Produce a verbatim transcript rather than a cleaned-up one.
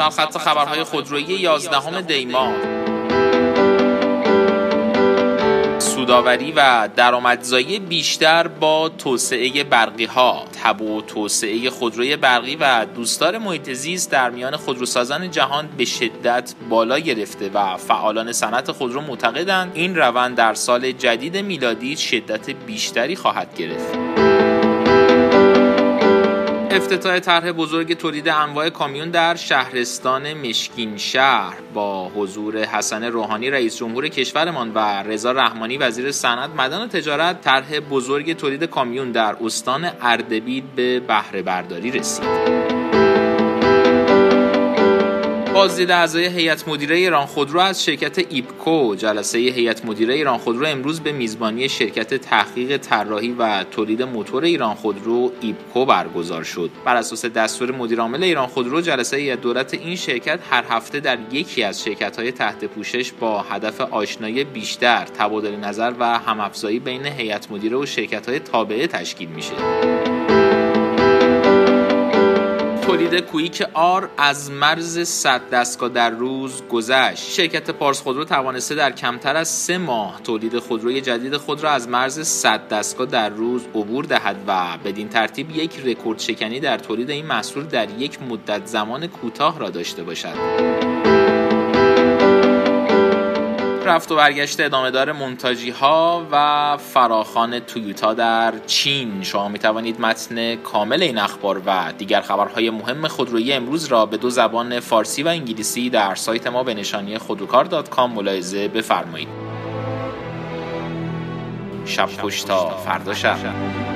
سرخط خبرهای خودرویی یازدهم دی ماه. سودآوری و درآمدزایی بیشتر با توسعه برقی‌ها. تبع توسعه خودروی برقی و دوستدار محیط زیست در میان خودروسازان جهان به شدت بالا گرفته و فعالان صنعت خودرو معتقدند این روند در سال جدید میلادی شدت بیشتری خواهد گرفت. افتتاح طرح بزرگ تولید انواع کامیون در شهرستان مشکین شهر با حضور حسن روحانی رئیس جمهور کشورمان و رضا رحمانی وزیر صنعت، معدن و تجارت، طرح بزرگ تولید کامیون در استان اردبیل به بهره برداری رسید. بازدید اعضای هیئت مدیره ایران خودرو از شرکت ایبکو. جلسه هیئت مدیره ایران خودرو امروز به میزبانی شرکت تحقیق طراحی و تولید موتور ایران خودرو ایبکو برگزار شد. بر اساس دستور مدیر عامل ایران خودرو، جلسه هیئت دولت این شرکت هر هفته در یکی از شرکت‌های تحت پوشش با هدف آشنایی بیشتر، تبادل نظر و هم‌افزایی بین هیئت مدیره و شرکت‌های تابعه تشکیل میشه. تولید کویک آر از مرز صد دستگاه در روز گذشت. شرکت پارس خودرو توانسته در کمتر از سه ماه تولید خودروی جدید خود را از مرز صد دستگاه در روز عبور دهد و بدین ترتیب یک رکورد شکنی در تولید این محصول در یک مدت زمان کوتاه را داشته باشد. رفت و برگشت ادامه دار منتاجی ها و فراخوان تویوتا در چین. شما می توانید متن کامل این اخبار و دیگر خبرهای مهم خودرویی امروز را به دو زبان فارسی و انگلیسی در سایت ما به نشانی خودروکار دات کام ملاحظه بفرمایید. شب خوش تا فردا شب.